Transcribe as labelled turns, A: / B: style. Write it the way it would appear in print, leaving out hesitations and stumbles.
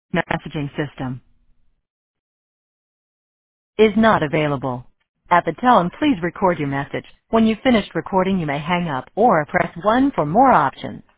A: messaging system is not available. At the tone, please record your message. When you've finished recording, you may hang up or press 1 for more options.